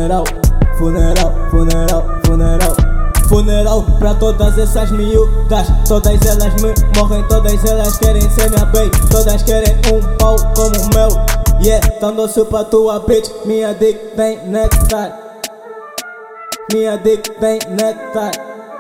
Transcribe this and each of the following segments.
Funeral, funeral, funeral, funeral. Funeral pra todas essas miúdas. Todas elas me morrem, todas elas querem ser minha bae. Todas querem um pau como o meu. Yeah, tão doce pra tua bitch. Minha dick tem nectar. Minha dick tem nectar.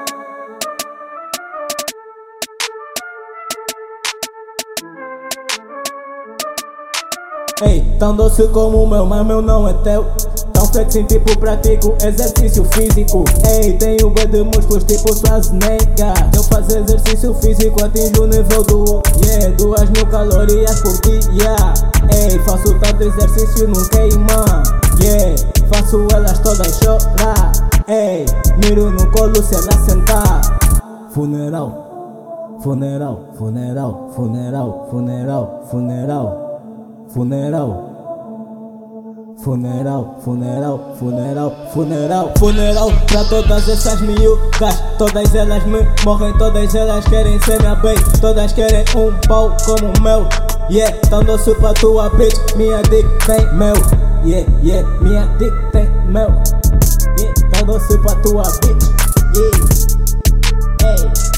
Ei, tão doce como o meu, mas meu não é teu. Tão flexing tipo pratico exercício físico. Ei, tenho bué de músculos tipo Schwarzenegger. Eu faço exercício físico, atinjo o nível do 2000 calorias por dia. Ei, faço tanto exercício não queima. Yeah, faço elas todas chorar. Ei, miro no colo se ela sentar. Funeral, funeral, funeral, funeral, funeral, funeral. Funeral, funeral, funeral, funeral, funeral. Funeral pra todas essas miúdas. Todas elas me morrem, todas elas querem ser minha bae. Todas querem um pau como o meu. Yeah, tão doce pra tua bitch. Minha dick tem mel. Yeah, yeah, minha dick tem mel. Yeah, tão doce pra tua bitch. Yeah, hey.